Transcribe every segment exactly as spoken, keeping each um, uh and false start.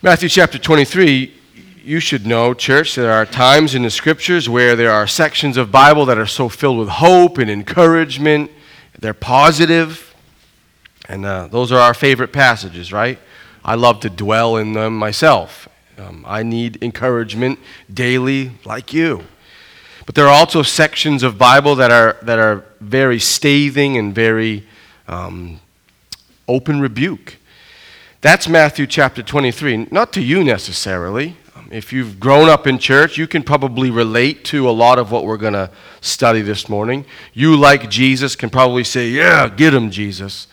Matthew chapter twenty-three, you should know, church, there are times in the scriptures where there are sections of Bible that are so filled with hope and encouragement. They're positive, and uh, those are our favorite passages, right? I love to dwell in them myself. Um, I need encouragement daily like you. But there are also sections of Bible that are that are very scathing and very um, open rebuke. That's Matthew chapter twenty-three, not to you necessarily. If you've grown up in church, you can probably relate to a lot of what we're going to study this morning. You, like Jesus, can probably say, yeah, get him, Jesus.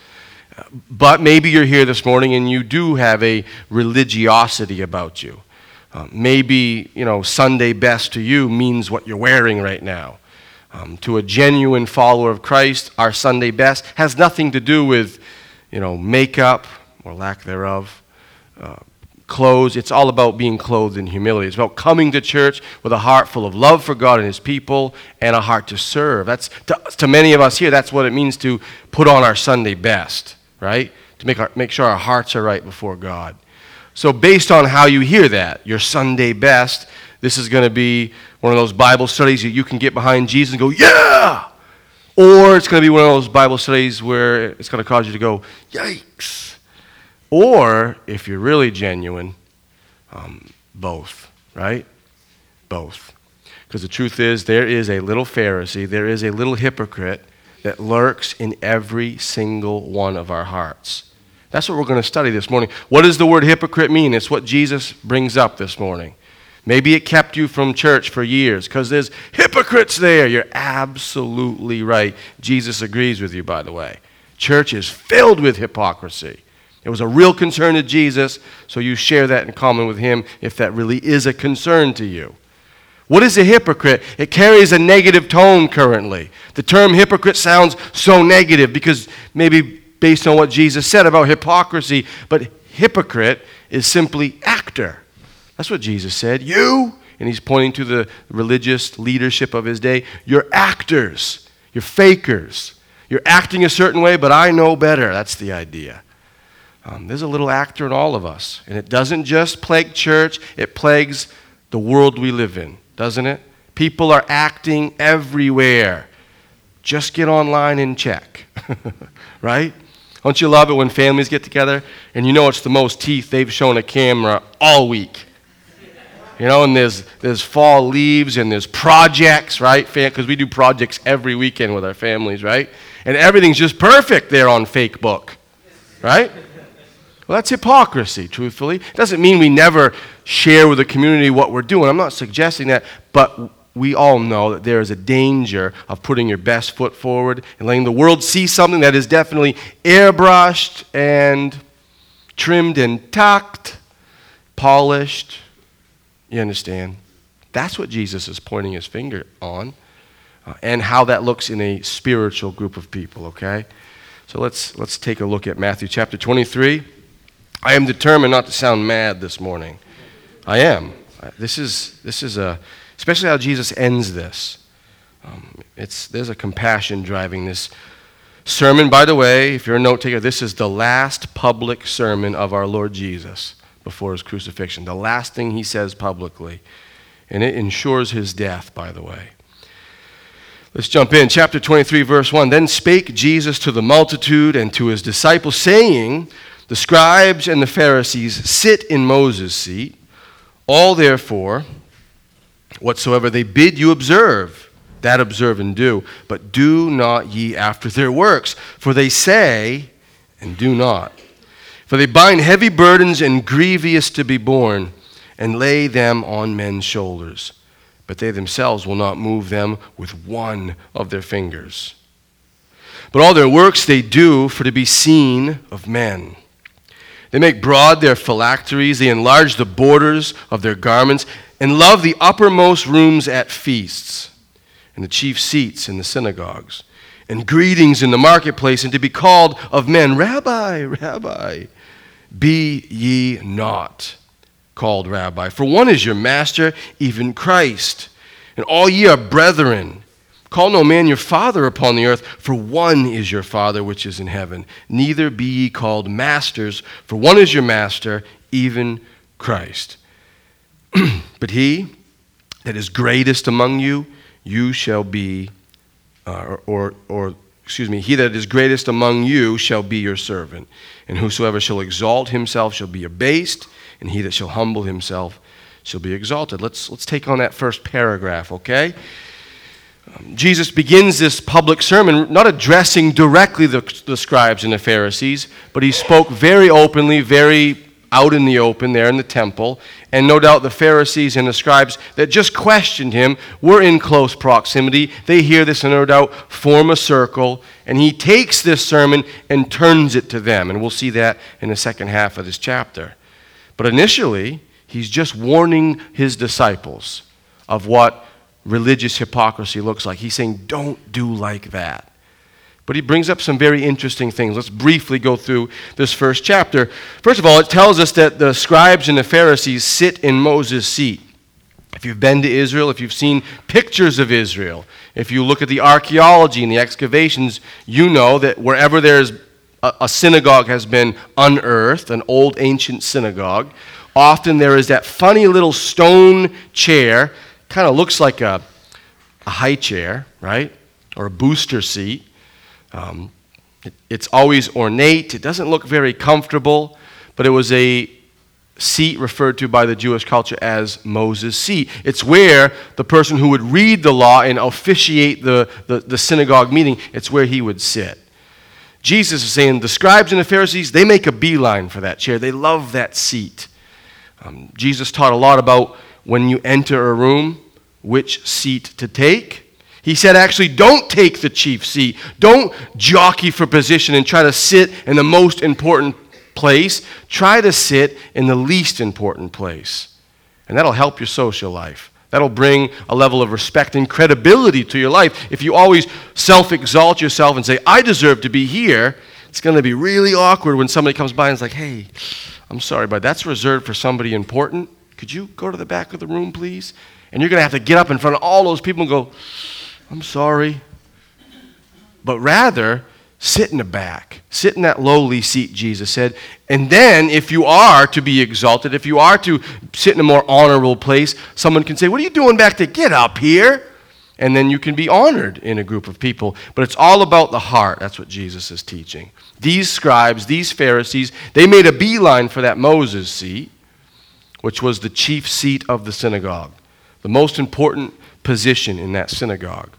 But maybe you're here this morning and you do have a religiosity about you. Um, maybe, you know, Sunday best to you means what you're wearing right now. Um, to a genuine follower of Christ, our Sunday best has nothing to do with, you know, makeup, or lack thereof, uh, clothes. It's all about being clothed in humility. It's about coming to church with a heart full of love for God and his people and a heart to serve. That's to, to many of us here, that's what it means to put on our Sunday best, right? To make our, make sure our hearts are right before God. So based on how you hear that, your Sunday best, this is going to be one of those Bible studies that you can get behind Jesus and go, yeah! Or it's going to be one of those Bible studies where it's going to cause you to go, yikes! Or, if you're really genuine, um, both, right? Both. Because the truth is, there is a little Pharisee, there is a little hypocrite that lurks in every single one of our hearts. That's what we're going to study this morning. What does the word hypocrite mean? It's what Jesus brings up this morning. Maybe it kept you from church for years because there's hypocrites there. You're absolutely right. Jesus agrees with you, by the way. Church is filled with hypocrisy. It was a real concern to Jesus, so you share that in common with him if that really is a concern to you. What is a hypocrite? It carries a negative tone currently. The term hypocrite sounds so negative because maybe based on what Jesus said about hypocrisy, but hypocrite is simply actor. That's what Jesus said. You, and he's pointing to the religious leadership of his day, you're actors, you're fakers. You're acting a certain way, but I know better. That's the idea. Um, there's a little actor in all of us. And it doesn't just plague church, it plagues the world we live in, doesn't it? People are acting everywhere. Just get online and check, right? Don't you love it when families get together and you know it's the most teeth they've shown a camera all week? You know, and there's there's fall leaves and there's projects, right? Because we do projects every weekend with our families, right? And everything's just perfect there on Facebook, right? Well, that's hypocrisy, truthfully. It doesn't mean we never share with the community what we're doing. I'm not suggesting that, but we all know that there is a danger of putting your best foot forward and letting the world see something that is definitely airbrushed and trimmed and tucked, polished. You understand? That's what Jesus is pointing his finger on, uh, and how that looks in a spiritual group of people, okay? So let's let's take a look at Matthew chapter twenty-three. I am determined not to sound mad this morning. I am. This is this is a, especially how Jesus ends this. Um, it's there's a compassion driving this sermon. By the way, if you're a note taker, this is the last public sermon of our Lord Jesus before his crucifixion. The last thing he says publicly, and it ensures his death. By the way, let's jump in. Chapter twenty-three, verse one. Then spake Jesus to the multitude and to his disciples, saying, the scribes and the Pharisees sit in Moses' seat. All therefore, whatsoever they bid you observe, that observe and do. But do not ye after their works, for they say and do not. For they bind heavy burdens and grievous to be borne, and lay them on men's shoulders. But they themselves will not move them with one of their fingers. But all their works they do for to be seen of men. They make broad their phylacteries, they enlarge the borders of their garments, and love the uppermost rooms at feasts, and the chief seats in the synagogues, and greetings in the marketplace, and to be called of men, Rabbi, Rabbi. Be ye not called Rabbi, for one is your master, even Christ, and all ye are brethren. Call no man your father upon the earth, for one is your Father which is in heaven. Neither be ye called masters, for one is your master, even Christ. But he that is greatest among you, you shall be, uh, or, or, or, excuse me, he that is greatest among you shall be your servant. And whosoever shall exalt himself shall be abased, and he that shall humble himself shall be exalted. Let's, let's take on that first paragraph, okay? Um, Jesus begins this public sermon not addressing directly the, the scribes and the Pharisees, but he spoke very openly, very out in the open there in the temple. And no doubt the Pharisees and the scribes that just questioned him were in close proximity. They hear this and no doubt form a circle. And he takes this sermon and turns it to them. And we'll see that in the second half of this chapter. But initially, he's just warning his disciples of what religious hypocrisy looks like. He's saying, don't do like that. But he brings up some very interesting things. Let's briefly go through this first chapter. First of all, it tells us that the scribes and the Pharisees sit in Moses' seat. If you've been to Israel, if you've seen pictures of Israel, if you look at the archaeology and the excavations, you know that wherever there's a, a synagogue has been unearthed, an old ancient synagogue, often there is that funny little stone chair, kind of looks like a, a high chair, right? Or a booster seat. Um, it, it's always ornate. It doesn't look very comfortable, but it was a seat referred to by the Jewish culture as Moses' seat. It's where the person who would read the law and officiate the, the, the synagogue meeting, it's where he would sit. Jesus is saying the scribes and the Pharisees, they make a beeline for that chair. They love that seat. Um, Jesus taught a lot about when you enter a room, which seat to take. He said, actually, don't take the chief seat. Don't jockey for position and try to sit in the most important place. Try to sit in the least important place. And that'll help your social life. That'll bring a level of respect and credibility to your life. If you always self-exalt yourself and say, I deserve to be here, it's going to be really awkward when somebody comes by and is like, hey, I'm sorry, but that's reserved for somebody important. Could you go to the back of the room, please? And you're going to have to get up in front of all those people and go, I'm sorry. But rather, sit in the back. Sit in that lowly seat, Jesus said. And then, if you are to be exalted, if you are to sit in a more honorable place, someone can say, what are you doing back there? Get up here. And then you can be honored in a group of people. But it's all about the heart. That's what Jesus is teaching. These scribes, these Pharisees, they made a beeline for that Moses seat, which was the chief seat of the synagogue, the most important position in that synagogue.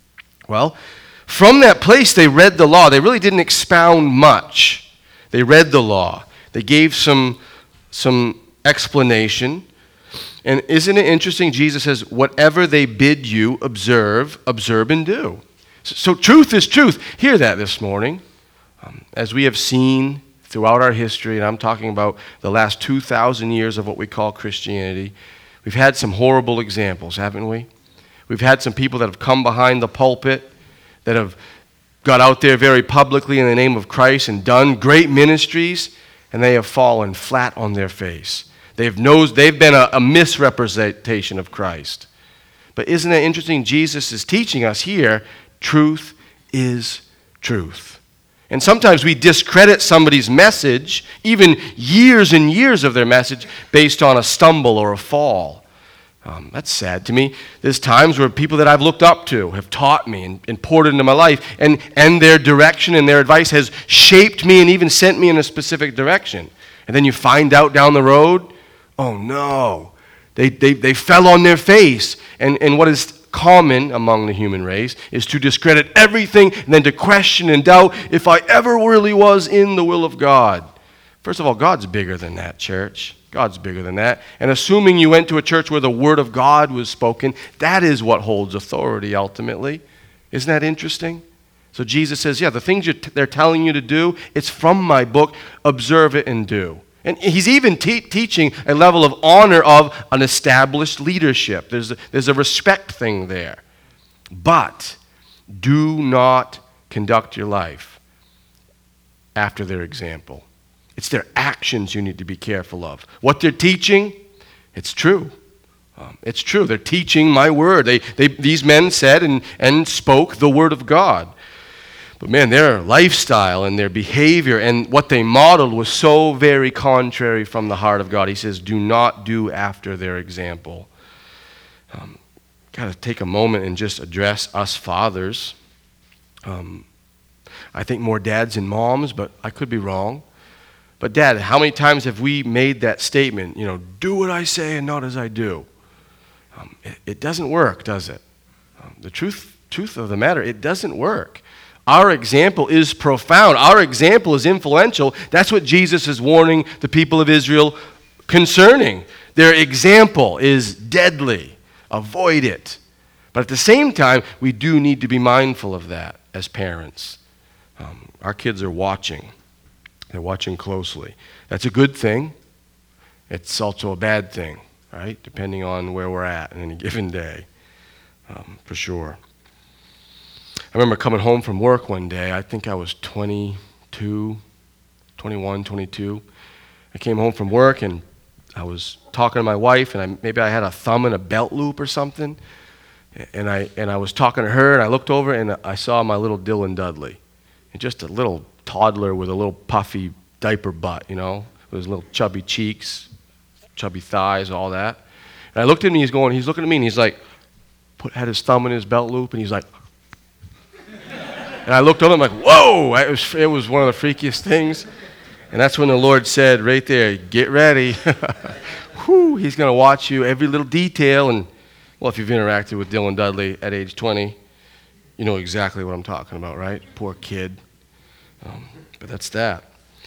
Well, from that place they read the law. They really didn't expound much. They read the law. They gave some, some explanation. And isn't it interesting? Jesus says, whatever they bid you observe, observe and do. So, so truth is truth. Hear that this morning. Um, as we have seen throughout our history, and I'm talking about the last two thousand years of what we call Christianity, we've had some horrible examples, haven't we? We've had some people that have come behind the pulpit, that have got out there very publicly in the name of Christ and done great ministries, and they have fallen flat on their face. They've, knows, they've been a, a misrepresentation of Christ. But isn't it interesting? Jesus is teaching us here, truth is truth. And sometimes we discredit somebody's message, even years and years of their message, based on a stumble or a fall. Um, that's sad to me. There's times where people that I've looked up to have taught me and, and poured into my life, and, and their direction and their advice has shaped me and even sent me in a specific direction. And then you find out down the road, oh no, they, they, they fell on their face. And, and what is common among the human race is to discredit everything and then to question and doubt if I ever really was in the will of God. First of all, God's bigger than that, church. God's bigger than that. And assuming you went to a church where the Word of God was spoken, that is what holds authority ultimately. Isn't that interesting? So Jesus says, yeah, the things you're t- they're telling you to do, it's from my book. Observe it and do. And he's even te- teaching a level of honor of an established leadership. There's a, there's a respect thing there. But do not conduct your life after their example. It's their actions you need to be careful of. What they're teaching, it's true. Um, it's true. They're teaching my word. They, they, these men said and, and spoke the word of God. But man, their lifestyle and their behavior and what they modeled was so very contrary from the heart of God. He says, do not do after their example. Um, Got to take a moment and just address us fathers. Um, I think more dads and moms, but I could be wrong. But Dad, how many times have we made that statement, you know, do what I say and not as I do? Um, it, it doesn't work, does it? Um, the truth, truth of the matter, it doesn't work. Our example is profound. Our example is influential. That's what Jesus is warning the people of Israel concerning. Their example is deadly. Avoid it. But at the same time, we do need to be mindful of that as parents. Um, our kids are watching. They're watching closely. That's a good thing. It's also a bad thing, right? Depending on where we're at in any given day, um, for sure. I remember coming home from work one day. I think I was twenty-two, twenty-one, twenty-two. I came home from work and I was talking to my wife, and I, maybe I had a thumb in a belt loop or something. And I and I was talking to her, and I looked over, and I saw my little Dylan Dudley, and just a little toddler with a little puffy diaper butt, you know, with his little chubby cheeks, chubby thighs, all that. And I looked at him, and he's going, he's looking at me, and he's like, put had his thumb in his belt loop, and he's like, and I looked over, I'm like, whoa! It was it was one of the freakiest things. And that's when the Lord said, right there, get ready. Whew, he's going to watch you, every little detail. And, well, if you've interacted with Dylan Dudley at age twenty, you know exactly what I'm talking about, right? Poor kid. Um, but that's that.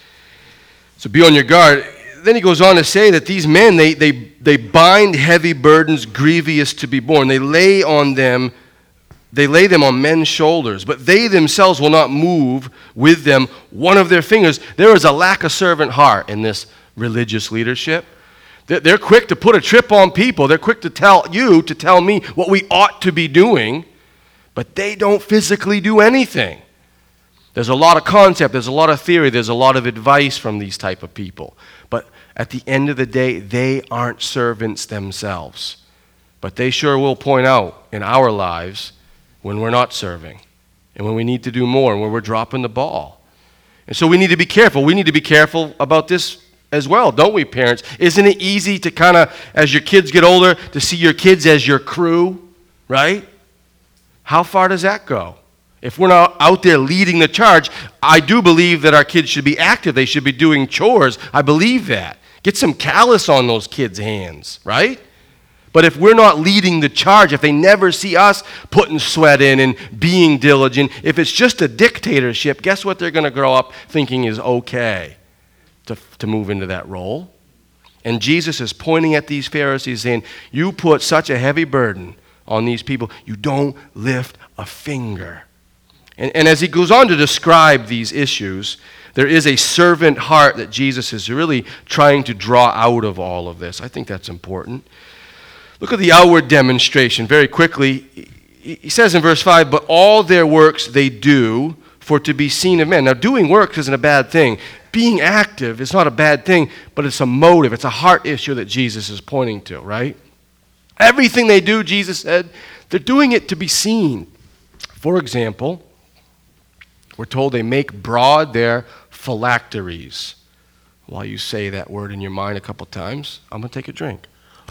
So be on your guard. Then he goes on to say that these men, they, they, they bind heavy burdens grievous to be borne. They lay on them They lay them on men's shoulders, but they themselves will not move with them one of their fingers. There is a lack of servant heart in this religious leadership. They're quick to put a trip on people. They're quick to tell you, to tell me what we ought to be doing, but they don't physically do anything. There's a lot of concept, there's a lot of theory, there's a lot of advice from these type of people. But at the end of the day, they aren't servants themselves. But they sure will point out in our lives when we're not serving, and when we need to do more, and when we're dropping the ball. And so we need to be careful. We need to be careful about this as well, don't we, parents? Isn't it easy to kind of, as your kids get older, to see your kids as your crew, right? How far does that go? If we're not out there leading the charge, I do believe that our kids should be active. They should be doing chores. I believe that. Get some callus on those kids' hands, right? But if we're not leading the charge, if they never see us putting sweat in and being diligent, if it's just a dictatorship, guess what they're going to grow up thinking is okay to, to move into that role? And Jesus is pointing at these Pharisees saying, you put such a heavy burden on these people, you don't lift a finger. And, and as he goes on to describe these issues, there is a servant heart that Jesus is really trying to draw out of all of this. I think that's important. Look at the outward demonstration very quickly. He says in verse five, but all their works they do for to be seen of men. Now, doing works isn't a bad thing. Being active is not a bad thing, but it's a motive. It's a heart issue that Jesus is pointing to, right? Everything they do, Jesus said, they're doing it to be seen. For example, we're told they make broad their phylacteries. While you say that word in your mind a couple times, I'm going to take a drink.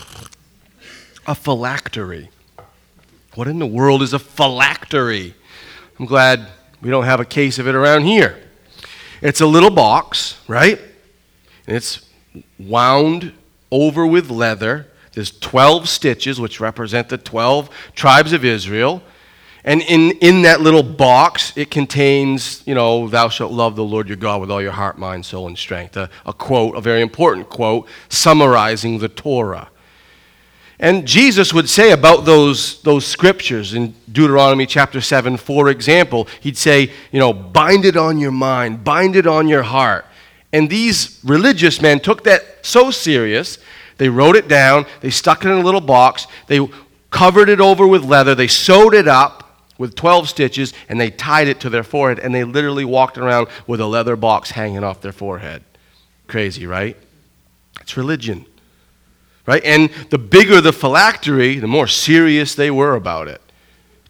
A phylactery. What in the world is a phylactery? I'm glad we don't have a case of it around here. It's a little box, right? And it's wound over with leather. There's twelve stitches, which represent the twelve tribes of Israel. And in, in that little box, it contains, you know, thou shalt love the Lord your God with all your heart, mind, soul, and strength. A, a quote, a very important quote, summarizing the Torah. And Jesus would say about those, those scriptures in Deuteronomy chapter seven, for example, he'd say, you know, bind it on your mind, bind it on your heart. And these religious men took that so serious, they wrote it down, they stuck it in a little box, they covered it over with leather, they sewed it up with twelve stitches, and they tied it to their forehead, and they literally walked around with a leather box hanging off their forehead. Crazy, right? It's religion. Right? And the bigger the phylactery, the more serious they were about it.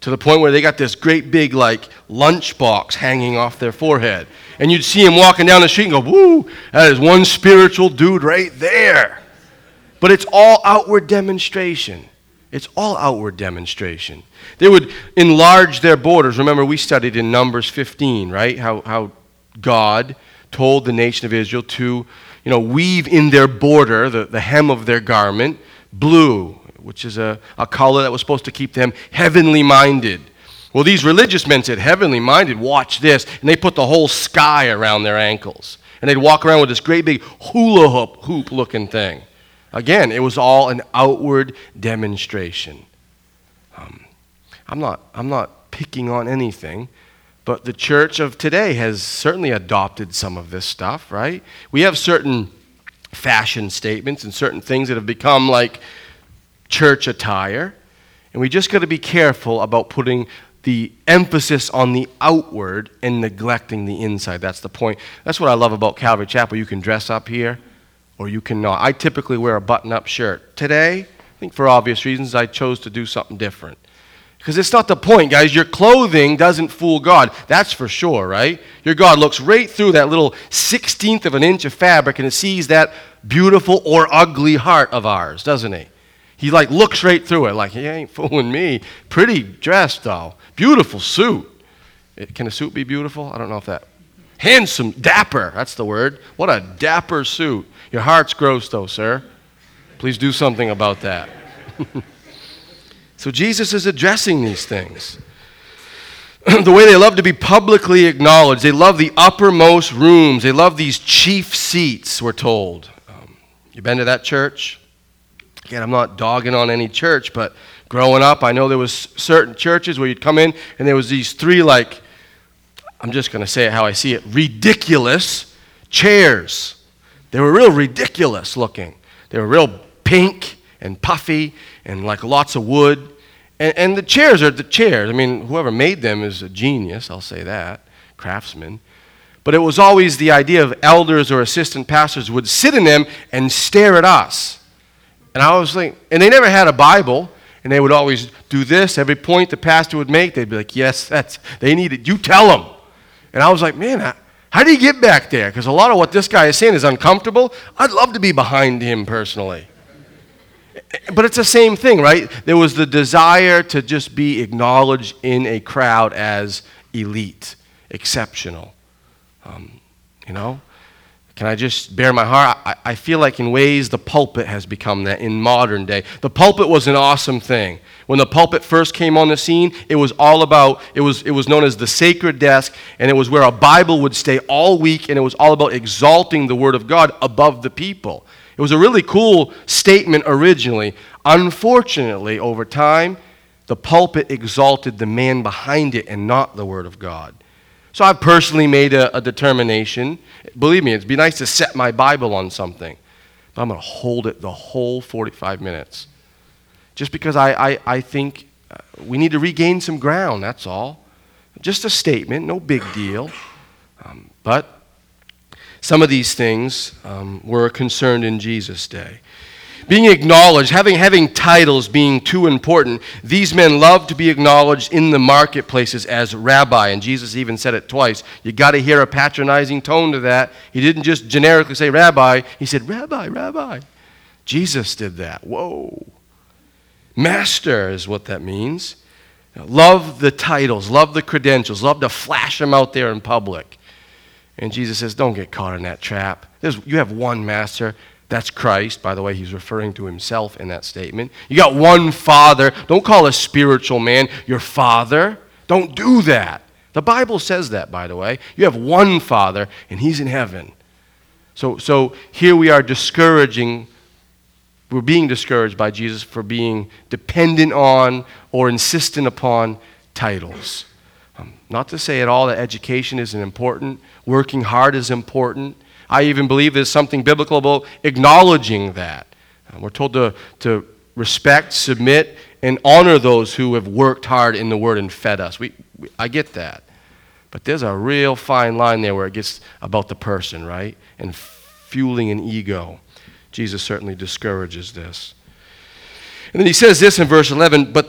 to the point where they got this great big like lunchbox hanging off their forehead. And you'd see him walking down the street and go, woo, that is one spiritual dude right there. But it's all outward demonstration. It's all outward demonstration. They would enlarge their borders. Remember, we studied in Numbers fifteen, right? How, how God told the nation of Israel to, you know, weave in their border, the, the hem of their garment, blue, which is a, a color that was supposed to keep them heavenly minded. Well, these religious men said, heavenly minded, watch this. And they put the whole sky around their ankles. And they'd walk around with this great big hula hoop, hoop looking thing. Again, it was all an outward demonstration. Um, I'm not, I'm not picking on anything, but the church of today has certainly adopted some of this stuff, right? We have certain fashion statements and certain things that have become like church attire, and we just got to be careful about putting the emphasis on the outward and neglecting the inside. That's the point. That's what I love about Calvary Chapel. You can dress up here or you cannot. I typically wear a button-up shirt. Today, I think for obvious reasons, I chose to do something different. Because it's not the point, guys. Your clothing doesn't fool God. That's for sure, right? Your God looks right through that little sixteenth of an inch of fabric and it sees that beautiful or ugly heart of ours, doesn't he? He like looks right through it, like, he ain't fooling me. Pretty dress, though. Beautiful suit. It, can a suit be beautiful? I don't know if that. Handsome, dapper, that's the word. What a dapper suit. Your heart's gross, though, sir. Please do something about that. So Jesus is addressing these things. The way they love to be publicly acknowledged. They love the uppermost rooms. They love these chief seats, we're told. Um, you been to that church? Again, I'm not dogging on any church, but growing up, I know there was certain churches where you'd come in and there was these three, like, I'm just going to say it how I see it, ridiculous chairs. They were real ridiculous looking. They were real pink and puffy and like lots of wood. And, and the chairs are the chairs. I mean, whoever made them is a genius, I'll say that, craftsman. But it was always the idea of elders or assistant pastors would sit in them and stare at us. And I was like, and they never had a Bible, and they would always do this. Every point the pastor would make, they'd be like, yes, that's, they need it. You tell them. And I was like, man, how, how do you get back there? Because a lot of what this guy is saying is uncomfortable. I'd love to be behind him personally. But it's the same thing, right? There was the desire to just be acknowledged in a crowd as elite, exceptional. Um, you know? Can I just bare my heart? I, I feel like in ways the pulpit has become that in modern day. The pulpit was an awesome thing. When the pulpit first came on the scene, it was all about, it was, it was known as the sacred desk, and it was where a Bible would stay all week, and it was all about exalting the Word of God above the people. It was a really cool statement originally. Unfortunately, over time, the pulpit exalted the man behind it and not the Word of God. So I've personally made a, a determination. Believe me, it'd be nice to set my Bible on something. But I'm going to hold it the whole forty-five minutes. Just because I, I, I think we need to regain some ground, that's all. Just a statement, no big deal. Um, but some of these things um, were concerned in Jesus' day. Being acknowledged, having, having titles being too important, these men loved to be acknowledged in the marketplaces as rabbi, and Jesus even said it twice. You got to hear a patronizing tone to that. He didn't just generically say rabbi, he said rabbi, rabbi. Jesus did that. Whoa. Master is what that means. Love the titles, love the credentials, love to flash them out there in public. And Jesus says, don't get caught in that trap. There's, you have one master. That's Christ. By the way, he's referring to himself in that statement. You got one Father. Don't call a spiritual man your Father. Don't do that. The Bible says that, by the way. You have one Father, and he's in heaven. So, so here we are discouraging, we're being discouraged by Jesus for being dependent on or insistent upon titles. Um, not to say at all that education isn't important. Working hard is important. I even believe there's something biblical about acknowledging that. Uh, we're told to, to respect, submit, and honor those who have worked hard in the Word and fed us. We, we, I get that. But there's a real fine line there where it gets about the person, right? And fueling an ego. Jesus certainly discourages this. And then he says this in verse eleven, but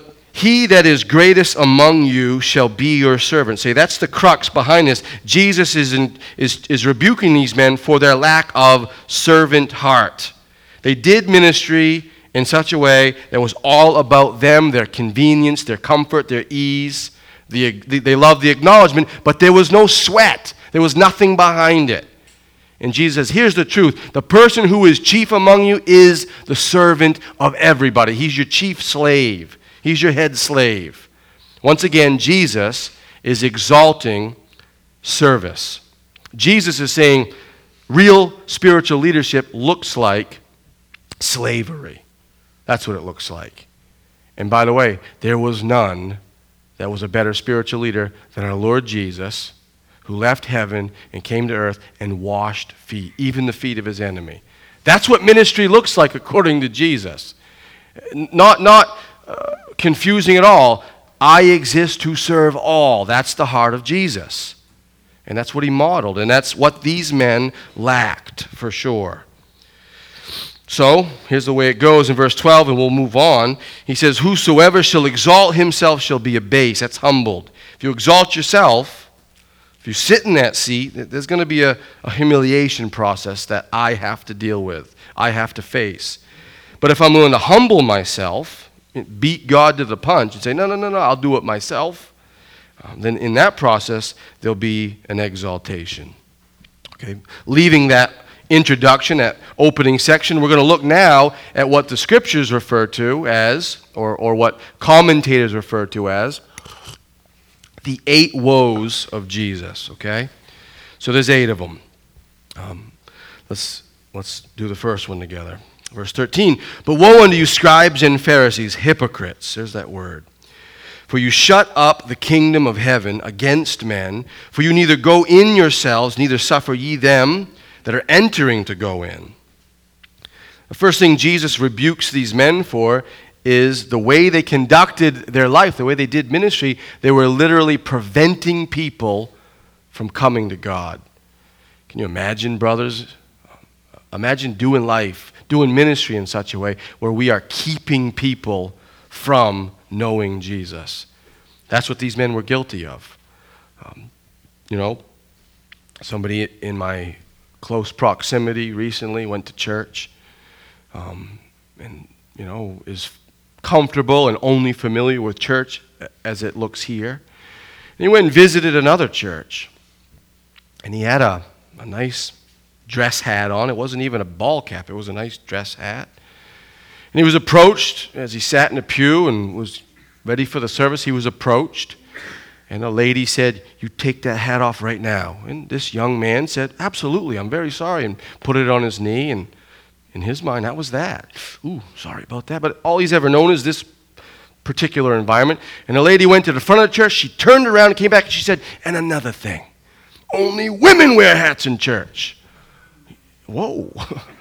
he that is greatest among you shall be your servant. See, that's the crux behind this. Jesus is, in, is, is rebuking these men for their lack of servant heart. They did ministry in such a way that was all about them, their convenience, their comfort, their ease. The, the, they loved the acknowledgement, but there was no sweat. There was nothing behind it. And Jesus says, here's the truth. The person who is chief among you is the servant of everybody. He's your chief slave. He's your head slave. Once again, Jesus is exalting service. Jesus is saying real spiritual leadership looks like slavery. That's what it looks like. And by the way, there was none that was a better spiritual leader than our Lord Jesus, who left heaven and came to earth and washed feet, even the feet of his enemy. That's what ministry looks like according to Jesus. Not, not uh, confusing at all. I exist to serve all. That's the heart of Jesus. And that's what he modeled, and that's what these men lacked for sure. So, here's the way it goes in verse twelve, and we'll move on. He says, whosoever shall exalt himself shall be abased. That's humbled. If you exalt yourself, if you sit in that seat, there's going to be a, a humiliation process that I have to deal with, I have to face. But if I'm willing to humble myself, beat God to the punch, and say, no, no, no, no, I'll do it myself, um, then in that process, there'll be an exaltation. Okay, leaving that introduction, that opening section, we're going to look now at what the scriptures refer to as, or, or what commentators refer to as, the eight woes of Jesus, okay? So there's eight of them. Um, let's, let's do the first one together. Verse thirteen, but woe unto you, scribes and Pharisees, hypocrites. There's that word. For you shut up the kingdom of heaven against men, for you neither go in yourselves, neither suffer ye them that are entering to go in. The first thing Jesus rebukes these men for is the way they conducted their life, the way they did ministry. They were literally preventing people from coming to God. Can you imagine, brothers? Imagine doing life, doing ministry in such a way where we are keeping people from knowing Jesus. That's what these men were guilty of. Um, you know, somebody in my close proximity recently went to church um, and, you know, is comfortable and only familiar with church as it looks here. And he went and visited another church. And he had a, a nice dress hat on. It wasn't even a ball cap. It was a nice dress hat. And he was approached as he sat in a pew and was ready for the service. He was approached. And a lady said, you take that hat off right now. And this young man said, absolutely, I'm very sorry, and put it on his knee. And in his mind, that was that. Ooh, sorry about that. But all he's ever known is this particular environment. And the lady went to the front of the church. She turned around and came back, and she said, and another thing, only women wear hats in church. Whoa.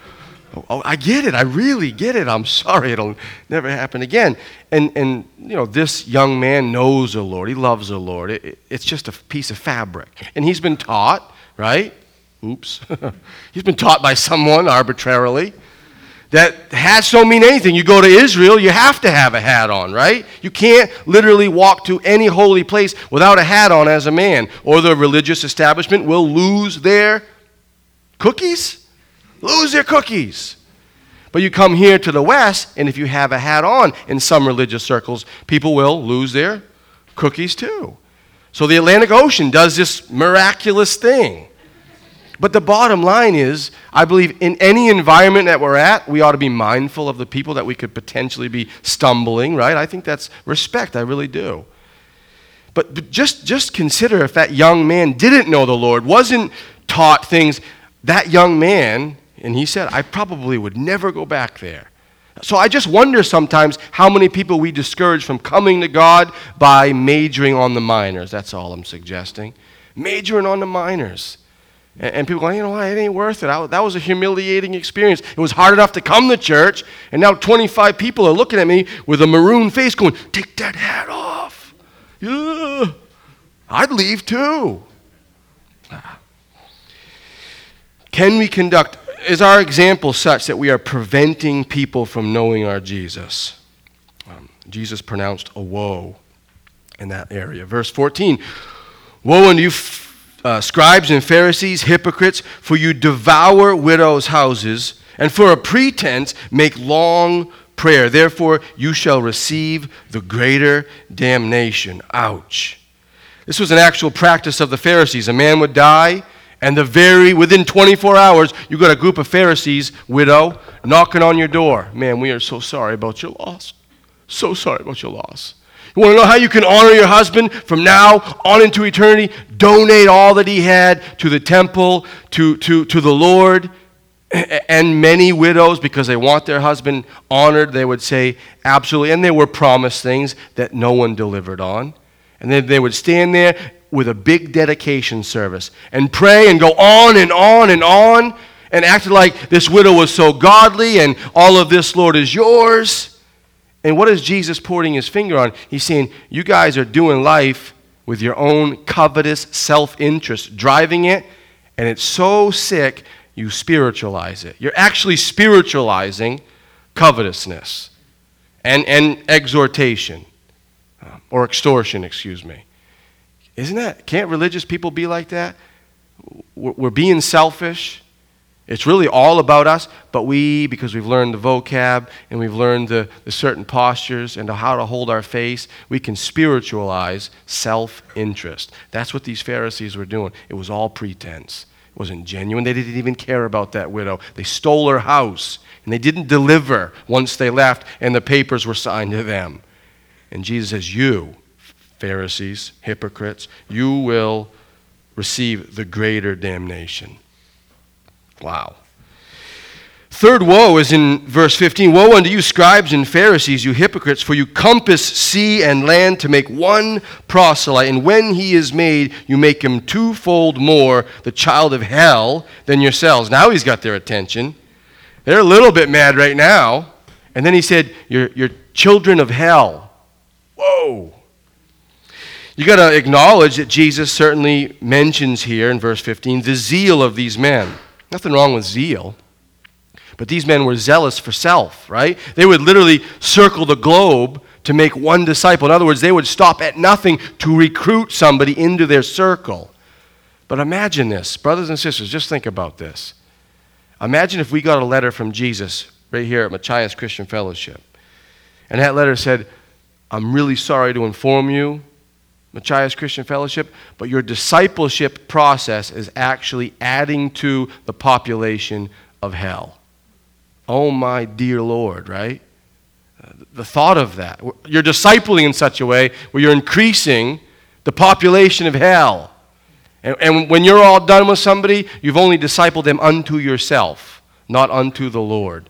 Oh, I get it. I really get it. I'm sorry. It'll never happen again. And, and you know, this young man knows the Lord. He loves the Lord. It, it, it's just a piece of fabric. And he's been taught, right? Oops. He's been taught by someone arbitrarily that hats don't mean anything. You go to Israel, you have to have a hat on, right? You can't literally walk to any holy place without a hat on as a man, or the religious establishment will lose their cookies. Lose their cookies. But you come here to the West, and if you have a hat on in some religious circles, people will lose their cookies too. So the Atlantic Ocean does this miraculous thing. But the bottom line is, I believe in any environment that we're at, we ought to be mindful of the people that we could potentially be stumbling, right? I think that's respect. I really do. But, but just, just consider if that young man didn't know the Lord, wasn't taught things, that young man, and he said, I probably would never go back there. So I just wonder sometimes how many people we discourage from coming to God by majoring on the minors. That's all I'm suggesting. Majoring on the minors. And, and people go, you know what, it ain't worth it. I, that was a humiliating experience. It was hard enough to come to church, and now twenty-five people are looking at me with a maroon face going, take that hat off. Yeah. I'd leave too. Can we conduct... Is our example such that we are preventing people from knowing our Jesus? Um, Jesus pronounced a woe in that area. Verse fourteen, woe unto you, f- uh, scribes and Pharisees, hypocrites, for you devour widows' houses, and for a pretense make long prayer. Therefore you shall receive the greater damnation. Ouch. This was an actual practice of the Pharisees. A man would die, and the very within twenty-four hours, you got a group of Pharisees, widow, knocking on your door. Man, we are so sorry about your loss. So sorry about your loss. You want to know how you can honor your husband from now on into eternity? Donate all that he had to the temple, to, to, to the Lord. And many widows, because they want their husband honored, they would say, absolutely. And they were promised things that no one delivered on. And then they would stand there with a big dedication service and pray and go on and on and on and acted like this widow was so godly and all of this, Lord, is yours. And what is Jesus pointing his finger on? He's saying, you guys are doing life with your own covetous self-interest, driving it, and it's so sick, you spiritualize it. You're actually spiritualizing covetousness and, and exhortation, uh, or extortion, excuse me. Isn't that, can't religious people be like that? We're, we're being selfish. It's really all about us, but we, because we've learned the vocab and we've learned the, the certain postures and how to hold our face, we can spiritualize self-interest. That's what these Pharisees were doing. It was all pretense. It wasn't genuine. They didn't even care about that widow. They stole her house, and they didn't deliver once they left, and the papers were signed to them. And Jesus says, you, Pharisees, hypocrites, you will receive the greater damnation. Wow. Third woe is in verse fifteen. Woe unto you, scribes and Pharisees, you hypocrites, for you compass sea and land to make one proselyte, and when he is made, you make him twofold more the child of hell than yourselves. Now he's got their attention. They're a little bit mad right now. And then he said, you're, you're children of hell. Whoa. You got to acknowledge that Jesus certainly mentions here in verse fifteen the zeal of these men. Nothing wrong with zeal. But these men were zealous for self, right? They would literally circle the globe to make one disciple. In other words, they would stop at nothing to recruit somebody into their circle. But imagine this, brothers and sisters, just think about this. Imagine if we got a letter from Jesus right here at Machias Christian Fellowship. And that letter said, I'm really sorry to inform you, Machias Christian Fellowship, but your discipleship process is actually adding to the population of hell. Oh my dear Lord, right? The thought of that. You're discipling in such a way where you're increasing the population of hell. And, and when you're all done with somebody, you've only discipled them unto yourself, not unto the Lord.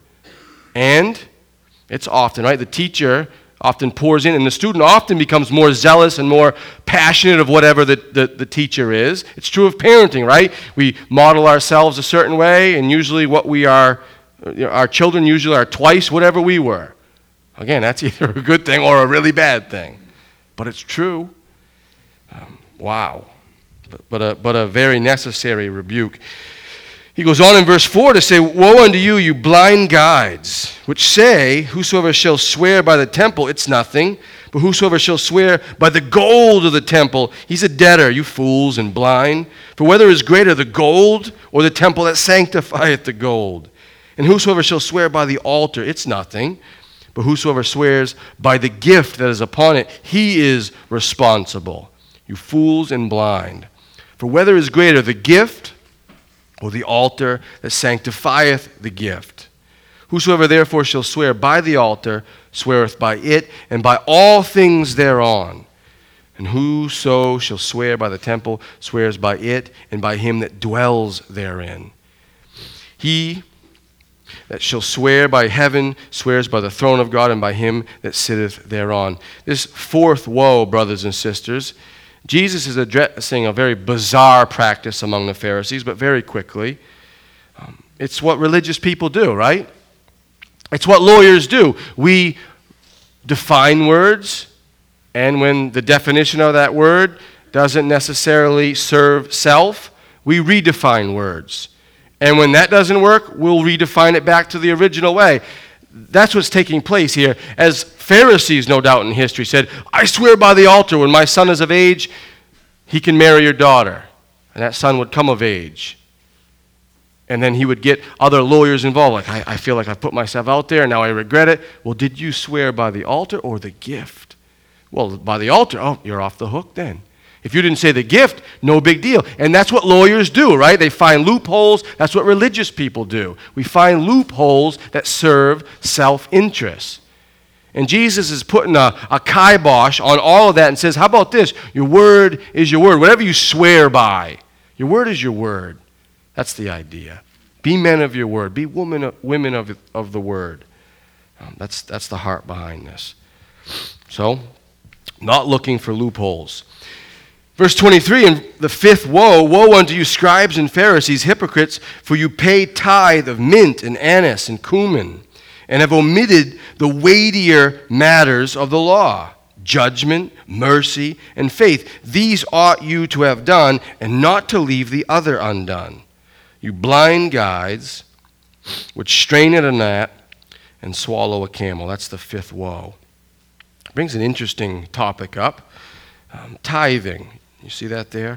And it's often, right? The teacher often pours in, and the student often becomes more zealous and more passionate of whatever the, the, the teacher is. It's true of parenting, right? We model ourselves a certain way, and usually what we are, you know, our children usually are twice whatever we were. Again, that's either a good thing or a really bad thing. But it's true. Um, wow. But, but, a, but a very necessary rebuke. He goes on in verse four to say, woe unto you, you blind guides, which say, whosoever shall swear by the temple, it's nothing. But whosoever shall swear by the gold of the temple, he's a debtor, you fools and blind. For whether is greater, the gold or the temple that sanctifieth the gold? And whosoever shall swear by the altar, it's nothing. But whosoever swears by the gift that is upon it, he is responsible. You fools and blind. For whether is greater, the gift or the altar that sanctifieth the gift? Whosoever therefore shall swear by the altar, sweareth by it, and by all things thereon. And whoso shall swear by the temple, swears by it, and by him that dwells therein. He that shall swear by heaven, swears by the throne of God, and by him that sitteth thereon. This fourth woe, brothers and sisters, Jesus is addressing a very bizarre practice among the Pharisees, but very quickly. Um, it's what religious people do, right? It's what lawyers do. We define words, and when the definition of that word doesn't necessarily serve self, we redefine words. And when that doesn't work, we'll redefine it back to the original way. that's what's taking place here. As Pharisees, no doubt in history, said, I swear by the altar, when my son is of age, he can marry your daughter. And that son would come of age. And then he would get other lawyers involved. Like, I, I feel like I've put myself out there, and now I regret it. Well, did you swear by the altar or the gift? Well, by the altar. Oh, you're off the hook then. If you didn't say the gift, no big deal. And that's what lawyers do, right? They find loopholes. That's what religious people do. We find loopholes that serve self-interest. And Jesus is putting a, a kibosh on all of that and says, how about this? Your word is your word. Whatever you swear by, your word is your word. That's the idea. Be men of your word. Be women of, women of, of the word. Um, that's, that's the heart behind this. So, not looking for loopholes. Verse twenty-three, in the fifth woe, woe unto you scribes and Pharisees, hypocrites, for you pay tithe of mint and anise and cumin, and have omitted the weightier matters of the law, judgment, mercy, and faith. These ought you to have done, and not to leave the other undone. You blind guides, which strain at a gnat and swallow a camel. That's the fifth woe. It brings an interesting topic up. Um, tithing. You see that there?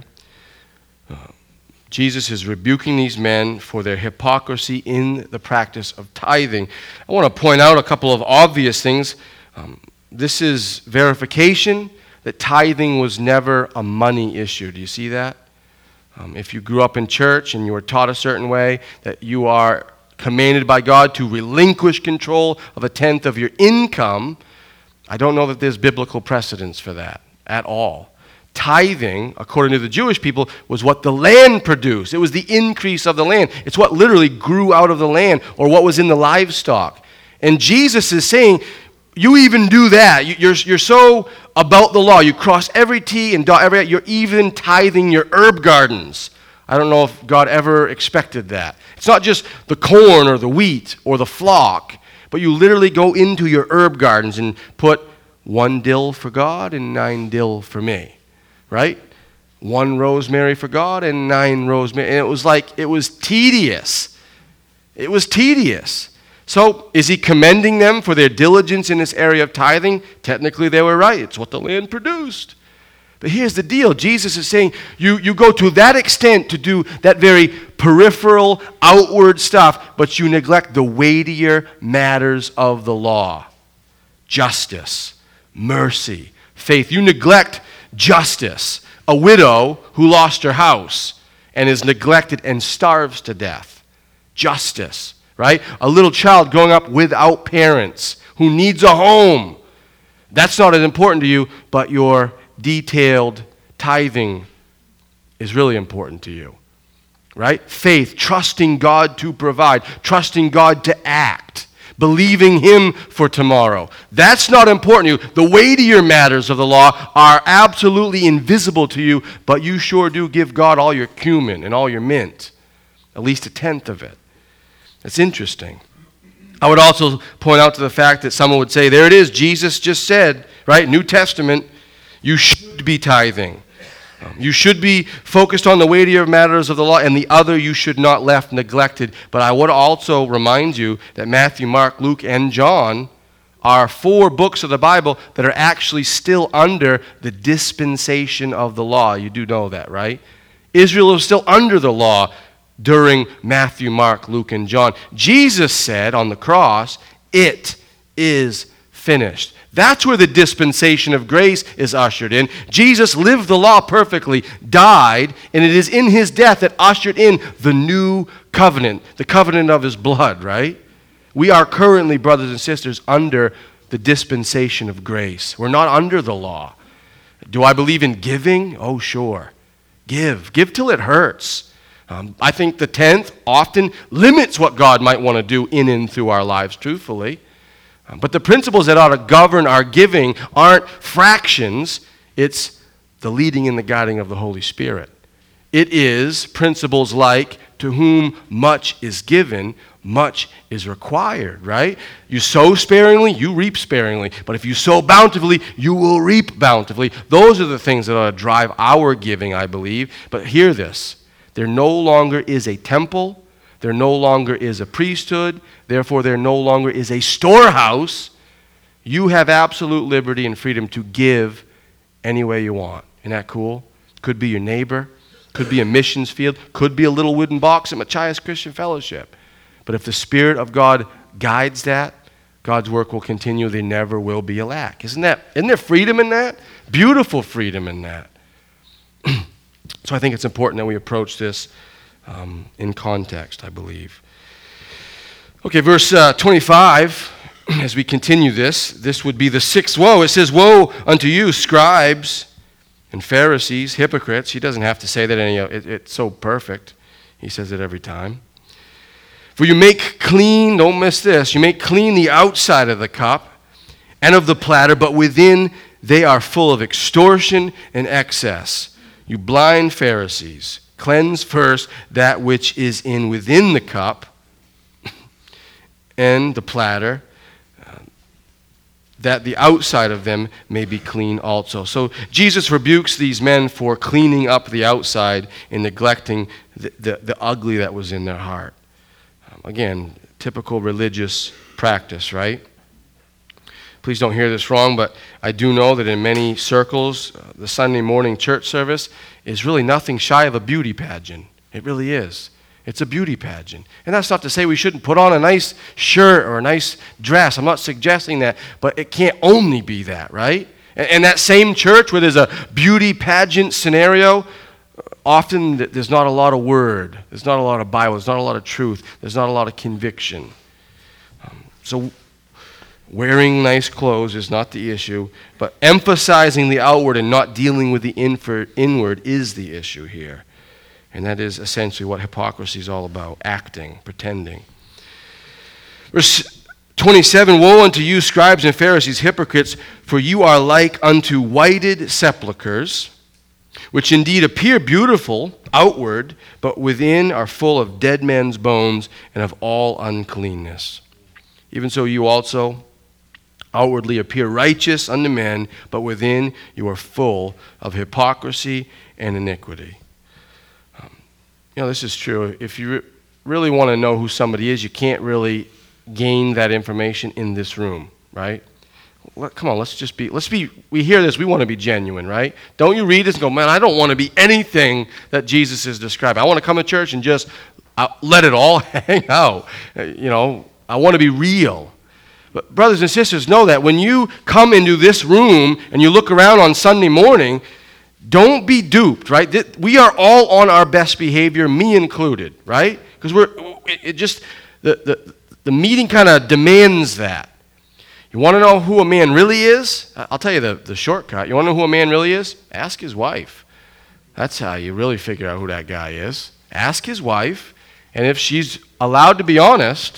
Uh, Jesus is rebuking these men for their hypocrisy in the practice of tithing. I want to point out a couple of obvious things. Um, this is verification that tithing was never a money issue. Do you see that? Um, if you grew up in church and you were taught a certain way, that you are commanded by God to relinquish control of a tenth of your income, I don't know that there's biblical precedence for that at all. Tithing, according to the Jewish people, was what the land produced. It was the increase of the land. It's what literally grew out of the land, or what was in the livestock. And Jesus is saying, you even do that. You're, you're so about the law. You cross every T and dot every I. You're even tithing your herb gardens. I don't know if God ever expected that. It's not just the corn or the wheat or the flock, but you literally go into your herb gardens and put one dill for God and nine dill for me. Right? One rosemary for God and nine rosemary. And it was like, it was tedious. It was tedious. So, is he commending them for their diligence in this area of tithing? Technically, they were right. It's what the land produced. But here's the deal. Jesus is saying, you, you go to that extent to do that very peripheral, outward stuff, but you neglect the weightier matters of the law. Justice, mercy, faith. You neglect justice. A widow who lost her house and is neglected and starves to death. Justice, right? A little child growing up without parents who needs a home. That's not as important to you, but your detailed tithing is really important to you, right? Faith, trusting God to provide, trusting God to act, believing him for tomorrow. That's not important to you. The weightier matters of the law are absolutely invisible to you, but you sure do give God all your cumin and all your mint, at least a tenth of it. That's interesting. I would also point out to the fact that someone would say, there it is, Jesus just said, right, New Testament, you should be tithing. You should be focused on the weightier matters of the law, and the other you should not left neglected. But I would also remind you that Matthew, Mark, Luke, and John are four books of the Bible that are actually still under the dispensation of the law. You do know that, right? Israel was still under the law during Matthew, Mark, Luke, and John. Jesus said on the cross, it is finished. That's where the dispensation of grace is ushered in. Jesus lived the law perfectly, died, and it is in his death that ushered in the new covenant, the covenant of his blood, right? We are currently, brothers and sisters, under the dispensation of grace. We're not under the law. Do I believe in giving? Oh, sure. Give. Give till it hurts. Um, I think the tenth often limits what God might want to do in and through our lives, truthfully. But the principles that ought to govern our giving aren't fractions. It's the leading and the guiding of the Holy Spirit. It is principles like, to whom much is given, much is required, right? You sow sparingly, you reap sparingly. But if you sow bountifully, you will reap bountifully. Those are the things that ought to drive our giving, I believe. But hear this. There no longer is a temple. there no longer is a priesthood. Therefore, there no longer is a storehouse. You have absolute liberty and freedom to give any way you want. Isn't that cool? Could be your neighbor. Could be a missions field. Could be a little wooden box at Machias Christian Fellowship. But if the Spirit of God guides that, God's work will continue. There never will be a lack. Isn't that, isn't there freedom in that? Beautiful freedom in that. So I think it's important that we approach this um, in context, I believe. Okay, verse uh, twenty-five, as we continue this, this would be the sixth woe. It says, "Woe unto you, scribes and Pharisees, hypocrites." He doesn't have to say that any. It, it's so perfect. He says it every time. "For you make clean," don't miss this, "you make clean the outside of the cup and of the platter, but within they are full of extortion and excess. You blind Pharisees, cleanse first that which is in within the cup and the platter, uh, that the outside of them may be clean also." So Jesus rebukes these men for cleaning up the outside and neglecting the, the, the ugly that was in their heart. Um, again, typical religious practice, right? Please don't hear this wrong, but I do know that in many circles, uh, the Sunday morning church service is really nothing shy of a beauty pageant. It really is. It's a beauty pageant. And that's not to say we shouldn't put on a nice shirt or a nice dress. I'm not suggesting that, but it can't only be that, right? And, and that same church where there's a beauty pageant scenario, often there's not a lot of word. There's not a lot of Bible. There's not a lot of truth. There's not a lot of conviction. Um, so wearing nice clothes is not the issue, but emphasizing the outward and not dealing with the inward is the issue here. And that is essentially what hypocrisy is all about, acting, pretending. Verse twenty-seven, "Woe unto you, scribes and Pharisees, hypocrites, for you are like unto whited sepulchres, which indeed appear beautiful outward, but within are full of dead men's bones and of all uncleanness. Even so you also outwardly appear righteous unto men, but within you are full of hypocrisy and iniquity." Um, you know, this is true. If you re- really want to know who somebody is, you can't really gain that information in this room, right? Let, come on, let's just be, let's be, we hear this, we want to be genuine, right? Don't you read this and go, "Man, I don't want to be anything that Jesus is describing. I want to come to church and just uh, let it all hang out. Uh, you know, I want to be real." But brothers and sisters, know that when you come into this room and you look around on Sunday morning, don't be duped, right? We are all on our best behavior, me included, right? Because we're, it just, the, the, the meeting kind of demands that. You want to know who a man really is? I'll tell you the, the shortcut. You want to know who a man really is? Ask his wife. That's how you really figure out who that guy is. Ask his wife, and if she's allowed to be honest,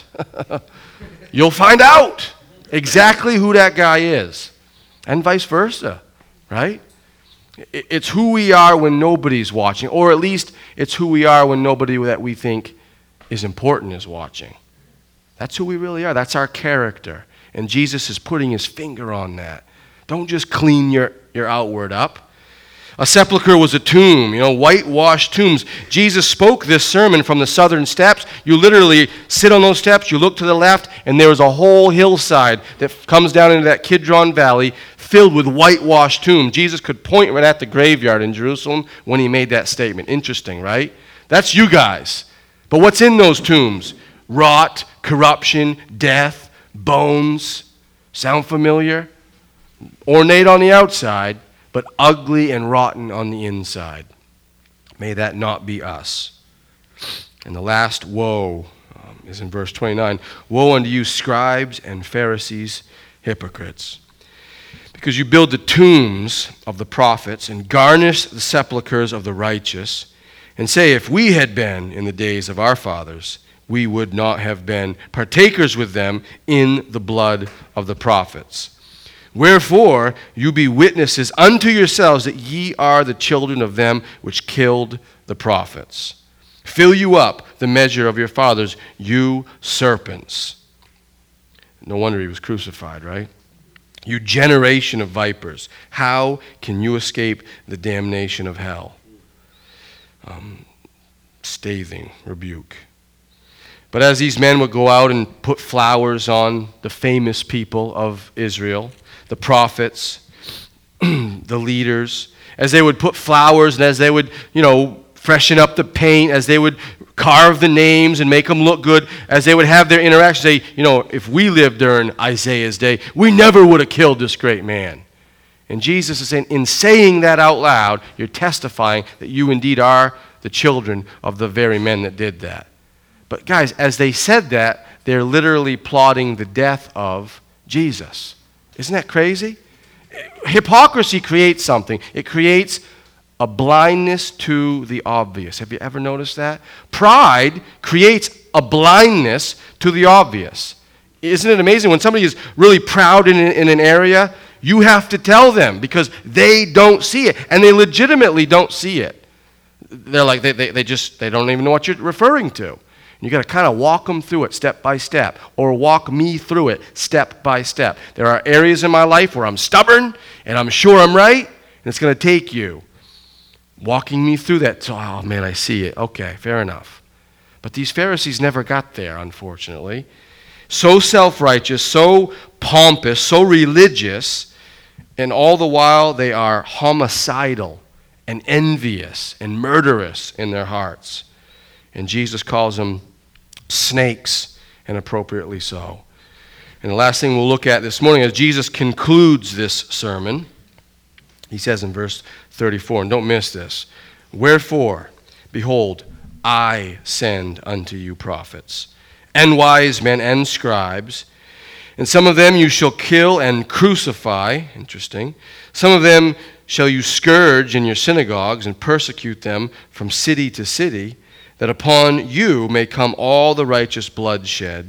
you'll find out exactly who that guy is, and vice versa, right? It's who we are when nobody's watching, or at least it's who we are when nobody that we think is important is watching. That's who we really are. That's our character, and Jesus is putting his finger on that. Don't just clean your, your outward up. A sepulcher was a tomb, you know, whitewashed tombs. Jesus spoke this sermon from the southern steps. You literally sit on those steps, you look to the left, and there is a whole hillside that comes down into that Kidron Valley filled with whitewashed tombs. Jesus could point right at the graveyard in Jerusalem when he made that statement. Interesting, right? That's you guys. But what's in those tombs? Rot, corruption, death, bones. Sound familiar? Ornate on the outside, but ugly and rotten on the inside. May that not be us. And the last woe um, is in verse twenty-nine. "Woe unto you, scribes and Pharisees, hypocrites, because you build the tombs of the prophets and garnish the sepulchres of the righteous, and say, if we had been in the days of our fathers, we would not have been partakers with them in the blood of the prophets. Wherefore, you be witnesses unto yourselves that ye are the children of them which killed the prophets. Fill you up the measure of your fathers, you serpents." No wonder he was crucified, right? "You generation of vipers, how can you escape the damnation of hell?" Um, scathing rebuke. But as these men would go out and put flowers on the famous people of Israel, the prophets, the leaders, as they would put flowers and as they would, you know, freshen up the paint, as they would carve the names and make them look good, as they would have their interactions, say, you know, if we lived during Isaiah's day, we never would have killed this great man. And Jesus is saying, in saying that out loud, you're testifying that you indeed are the children of the very men that did that. But guys, as they said that, they're literally plotting the death of Jesus. Isn't that crazy? Hypocrisy creates something. It creates a blindness to the obvious. Have you ever noticed that? Pride creates a blindness to the obvious. Isn't it amazing? When somebody is really proud in, in an area, you have to tell them because they don't see it, and they legitimately don't see it. They're like, they, they, they just, they don't even know what you're referring to. You got to kind of walk them through it step by step, or walk me through it step by step. There are areas in my life where I'm stubborn, and I'm sure I'm right, and it's going to take you walking me through that. So, oh man, I see it. Okay, fair enough. But these Pharisees never got there, unfortunately. So self-righteous, so pompous, so religious, and all the while they are homicidal and envious and murderous in their hearts. And Jesus calls them snakes, and appropriately so. And the last thing we'll look at this morning, as Jesus concludes this sermon, he says in verse thirty-four, and don't miss this, "Wherefore, behold, I send unto you prophets, and wise men, and scribes, and some of them you shall kill and crucify," interesting, "some of them shall you scourge in your synagogues, and persecute them from city to city, that upon you may come all the righteous blood shed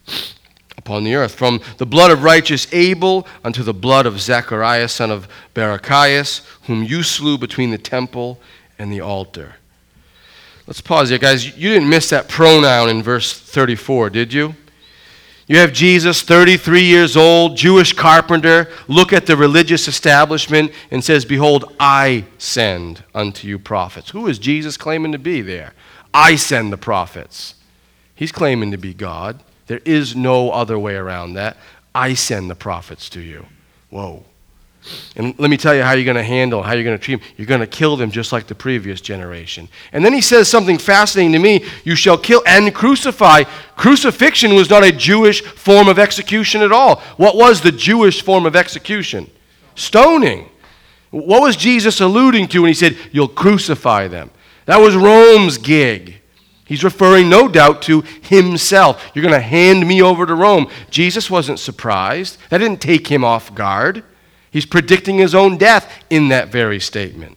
upon the earth, from the blood of righteous Abel unto the blood of Zechariah son of Barachias, whom you slew between the temple and the altar." Let's pause here, guys. You didn't miss that pronoun in verse thirty-four, did you? You have Jesus, thirty-three years old, Jewish carpenter, look at the religious establishment and says, "Behold, I send unto you prophets." Who is Jesus claiming to be there? I send the prophets. He's claiming to be God. There is no other way around that. I send the prophets to you. Whoa. And let me tell you how you're going to handle, how you're going to treat them. You're going to kill them just like the previous generation. And then he says something fascinating to me. You shall kill and crucify. Crucifixion was not a Jewish form of execution at all. What was the Jewish form of execution? Stoning. What was Jesus alluding to when he said, you'll crucify them? That was Rome's gig. He's referring, no doubt, to himself. You're going to hand me over to Rome. Jesus wasn't surprised. That didn't take him off guard. He's predicting his own death in that very statement.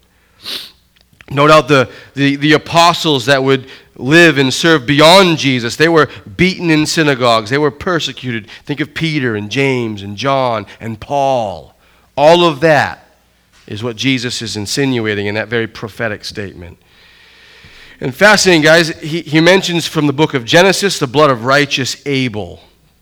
No doubt the, the, the apostles that would live and serve beyond Jesus, they were beaten in synagogues. They were persecuted. Think of Peter and James and John and Paul. All of that is what Jesus is insinuating in that very prophetic statement. And fascinating, guys, he, he mentions from the book of Genesis the blood of righteous Abel.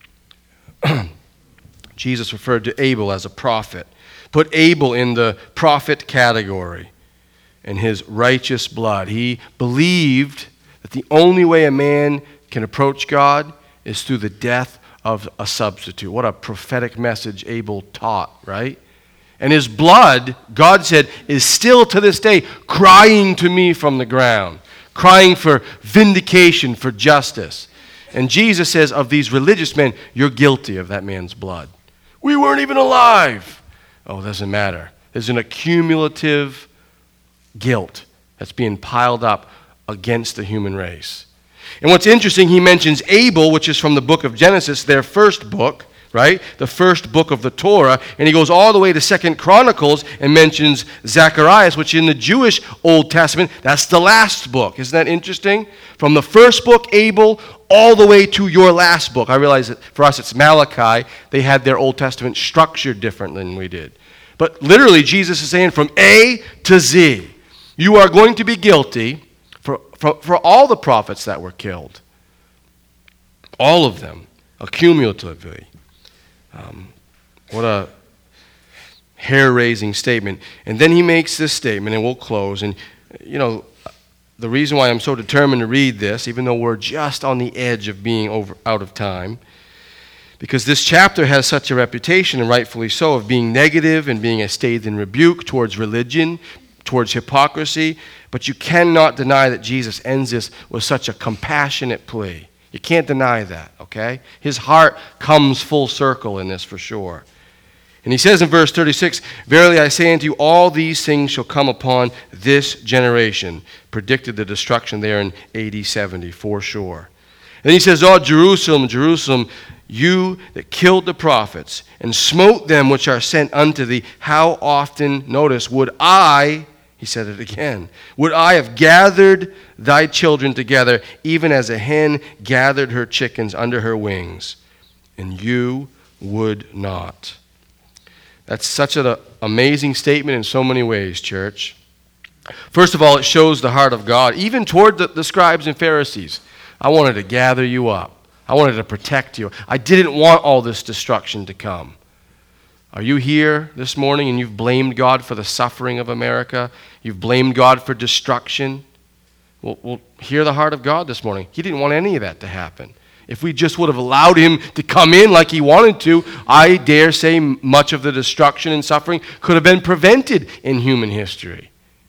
Jesus referred to Abel as a prophet. Put Abel in the prophet category and his righteous blood. He believed that the only way a man can approach God is through the death of a substitute. What a prophetic message Abel taught, right? And his blood, God said, is still to this day crying to me from the ground, crying for vindication, for justice. And Jesus says of these religious men, you're guilty of that man's blood. We weren't even alive. Oh, it doesn't matter. There's an accumulative guilt that's being piled up against the human race. And what's interesting, he mentions Abel, which is from the book of Genesis, their first book, right? The first book of the Torah. And he goes all the way to Second Chronicles and mentions Zacharias, which in the Jewish Old Testament, that's the last book. Isn't that interesting? From the first book, Abel, all the way to your last book. I realize that for us it's Malachi. They had their Old Testament structured different than we did. But literally, Jesus is saying from A to Z, you are going to be guilty for, for, for all the prophets that were killed. All of them, accumulatively. Um, what a hair-raising statement. And then he makes this statement, and we'll close. And, you know, the reason why I'm so determined to read this, even though we're just on the edge of being over, out of time, because this chapter has such a reputation, and rightfully so, of being negative and being a scathing rebuke towards religion, towards hypocrisy. But you cannot deny that Jesus ends this with such a compassionate plea. You can't deny that, okay? His heart comes full circle in this for sure. And he says in verse thirty-six, "Verily I say unto you, all these things shall come upon this generation." Predicted the destruction there in A D seventy for sure. And then he says, "Oh, Jerusalem, Jerusalem, you that killed the prophets and smote them which are sent unto thee, how often," notice, "would I," he said it again, "would I have gathered thy children together, even as a hen gathered her chickens under her wings, and you would not." That's such an amazing statement in so many ways, church. First of all, it shows the heart of God, even toward the, the scribes and Pharisees. I wanted to gather you up. I wanted to protect you. I didn't want all this destruction to come. Are you here this morning and you've blamed God for the suffering of America? You've blamed God for destruction? Well, well, hear the heart of God this morning. He didn't want any of that to happen. If we just would have allowed him to come in like he wanted to, I dare say much of the destruction and suffering could have been prevented in human history.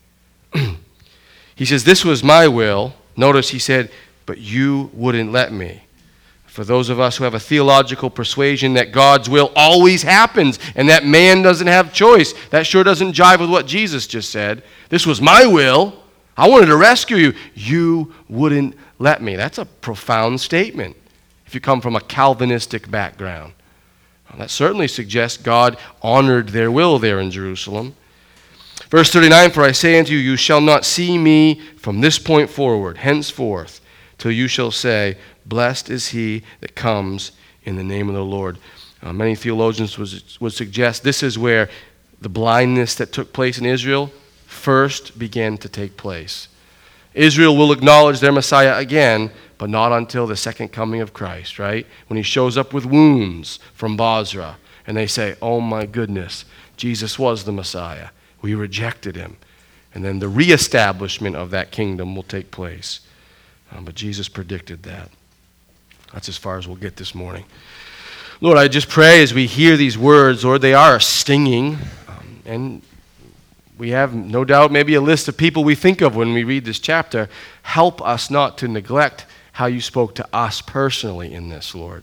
He says, "This was my will." Notice he said, "But you wouldn't let me." For those of us who have a theological persuasion that God's will always happens and that man doesn't have choice, that sure doesn't jive with what Jesus just said. This was my will. I wanted to rescue you. You wouldn't let me. That's a profound statement if you come from a Calvinistic background. Well, that certainly suggests God honored their will there in Jerusalem. Verse thirty-nine, "For I say unto you, you shall not see me from this point forward, henceforth, till you shall say, Blessed is he that comes in the name of the Lord." Uh, many theologians would, would suggest this is where the blindness that took place in Israel first began to take place. Israel will acknowledge their Messiah again, but not until the second coming of Christ, right? When he shows up with wounds from Bozrah, and they say, "Oh my goodness, Jesus was the Messiah. We rejected him." And then the reestablishment of that kingdom will take place. Um, but Jesus predicted that. That's as far as we'll get this morning. Lord, I just pray as we hear these words, Lord, they are stinging. Um, and we have no doubt maybe a list of people we think of when we read this chapter. Help us not to neglect how you spoke to us personally in this, Lord.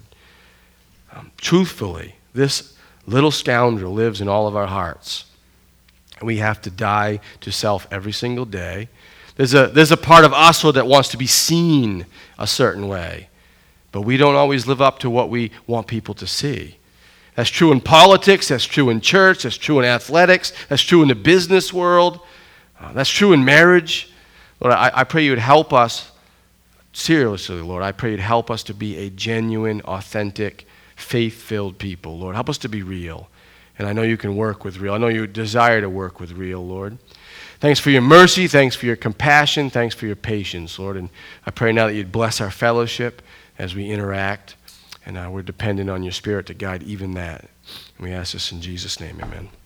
Um, truthfully, this little scoundrel lives in all of our hearts. And we have to die to self every single day. There's a, there's a part of us that wants to be seen a certain way. But we don't always live up to what we want people to see. That's true in politics. That's true in church. That's true in athletics. That's true in the business world. Uh, that's true in marriage. Lord, I, I pray you would help us, seriously, Lord, I pray you'd help us to be a genuine, authentic, faith-filled people. Lord, help us to be real. And I know you can work with real. I know you desire to work with real, Lord. Thanks for your mercy. Thanks for your compassion. Thanks for your patience, Lord. And I pray now that you'd bless our fellowship as we interact. And uh, we're dependent on your Spirit to guide even that. And we ask this in Jesus' name, amen.